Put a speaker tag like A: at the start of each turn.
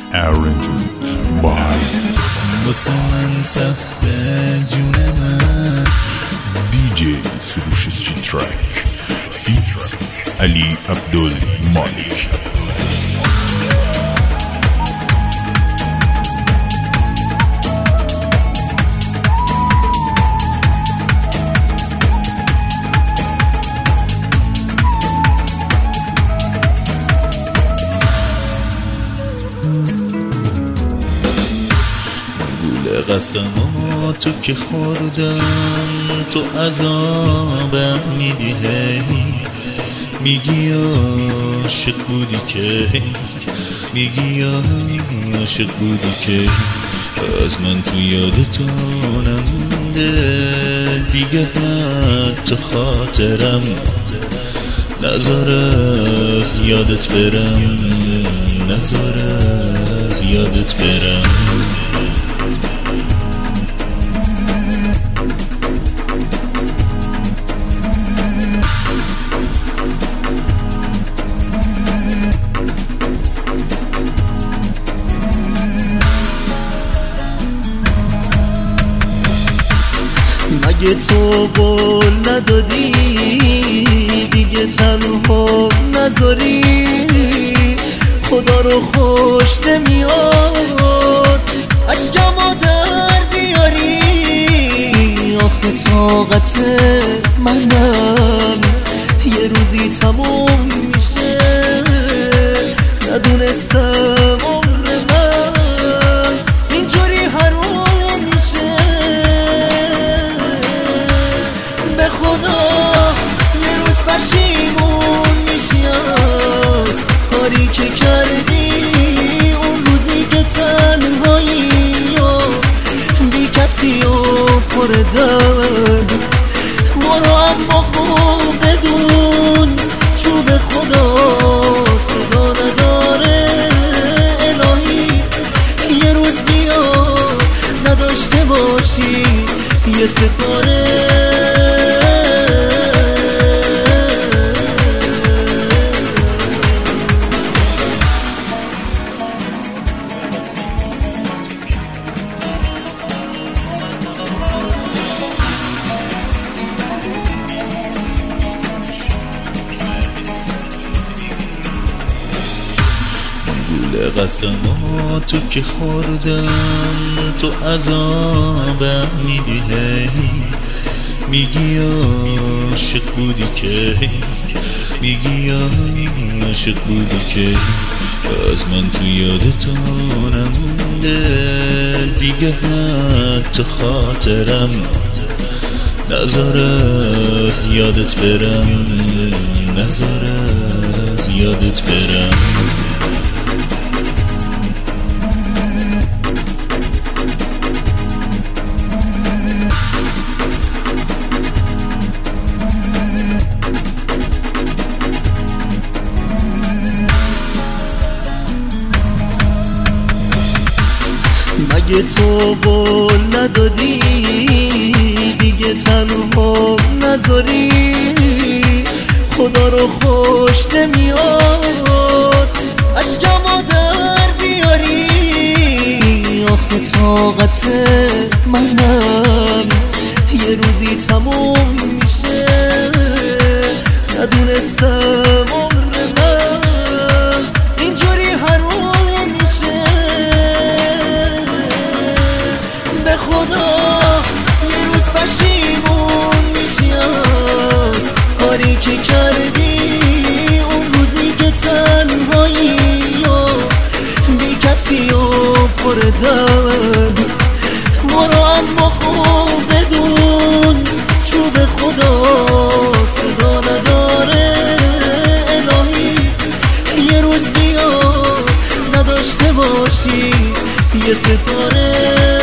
A: Arrangement by
B: واسه من سخته جون من
A: DJ سروشسچی ترک فیت علی عبدالمالک.
B: قسماتو که خوردم تو عذابم میدی، میگی عاشق بودی که، میگی عاشق بودی که از من تو یادتو نمونده دیگه، حتی خاطرم نذار از یادت برم، نذار از یادت برم.
C: مگه تو قول ندادی دیگه تنها نذاری؟ خدا رو خوش نمیاد اشکمو در بیاری؟ آخه طاقت منم یه روزی تموم میشه، ندونستم عمر من اینجوری حروم میشه. به خدا یه روز پشیمون میشی از کاری که کردی، اون روزی که تنهایی و بی کسی افتادم. برو اما خوب بدون چوب خدا صدا نداره، الهی یه روز بیا نداشته باشی یه ستاره.
B: قسماتو که خوردم تو عذابم میدی، میگی عاشق بودی که، میگی عاشق بودی که از من تو یادتو نمونده دیگه، حتی خاطرم نذار از یادت برم، نذار از یادت برم.
C: مگه تو قول ندادی دیگه تنها نذاری؟ خدا رو خوش نمیاد اشکمو در بیاری؟ آخه طاقت منم یه روزی تموم میشه، ندونستم عمر من اینجوری حروم میشه. به خدا یه روز پشیمون میشی از کاری که کردی، اون روزی که تنهایی و بی کسی افتادم. برو اما خوب بدون چوب خدا صدا نداره، الهی یه روز بیا نداشته باشی یه ستاره.